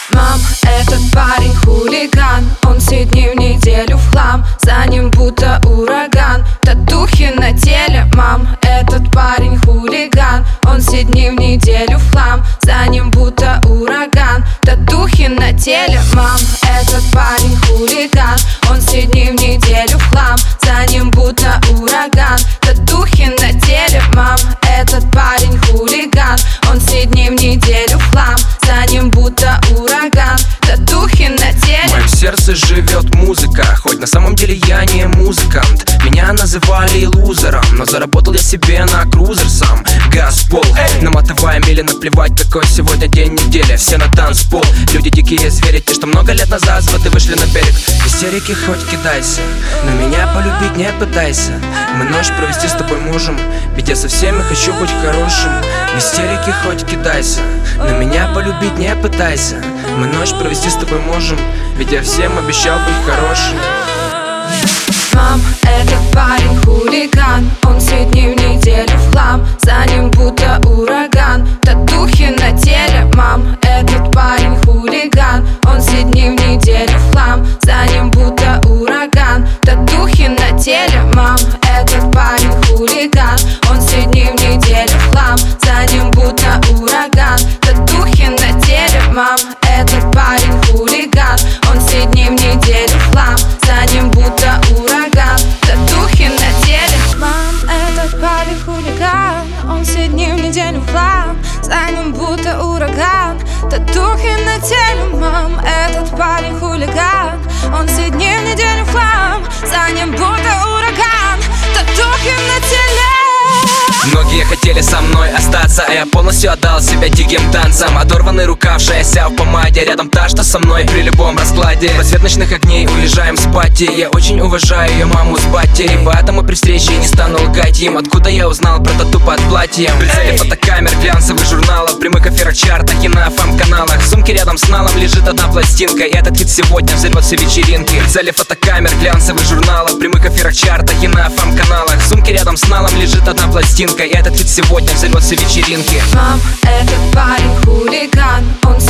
Мам, этот парень хулиган, он 7 дней в неделю в хлам, за ним будто ураган, татухи на теле. Мам, этот парень хулиган, он 7 дней в неделю в хлам, за ним будто ураган, татухи на теле. Мам, этот парень хулиган, он 7 дней в неделю в хлам, за ним будто ураган, татухи на теле. Мам, этот парень хулиган, он 7 дней в неделю в хлам, за ним будто ураган, татухи на теле. В моем сердце живет музыка, хоть на самом деле я не музыкант. Меня называли лузером, но заработал я себе на крузер сам. Газпол, наматывая мили, наплевать, какой сегодня день недели. Все на танцпол, люди дикие звери, те, что много лет назад с воды вышли на берег. В истерике хоть кидайся, но меня полюбить не пытайся. Мы ночь провести с тобой можем, ведь я со всеми хочу быть хорошим. В истерике хоть кидайся, но меня полюбить не пытайся. Мы ночь провести с тобой можем, ведь я всем обещал быть хорошим. Мам, этот парень хулиган, он 7 дней в неделю в хлам, за ним будто ураган, татухи на теле. Мам, этот парень хулиган, он 7 дней в неделю в хлам, за ним будто ураган, татухи на теле. Мам, этот парень хулиган, он 7 дней в неделю в хлам, за ним будто ураган, татухи на теле. Мам, этот парень хулиган, он 7 дней в неделю в хлам, за ним будто ураган, татухи на теле. Мам, этот парень хулиган, он 7 дней в неделю в хлам, за ним будто ураган, татухи на теле. Мам, этот парень хулиган, он 7 дней в неделю в хлам, за ним будто ураган, татухи на теле. Многие хотели со мной остаться, а я полностью отдал себя диким танцам. Оторванный рукав, шея в помаде, рядом та, что со мной при любом раскладе. Под свет ночных огней уезжаем с пати, я очень уважаю ее маму с батей, поэтому при встрече не стану лгать им, откуда я узнал про тату под платьем. В прицеле фотокамер, глянцевых журналов, в прямых эфирах, чартах и на FM-каналах. В сумке рядом с налом лежит одна пластинка, и этот хит сегодня взорвет все вечеринки. В прицеле фотокамер, глянцевых журналов, в прямых эфирах, чартах и на FM-каналах. В сумке рядом с налом лежит одна пластинка, и этот хит сегодня взорвет все вечеринки. Мам, этот парень хулиган, он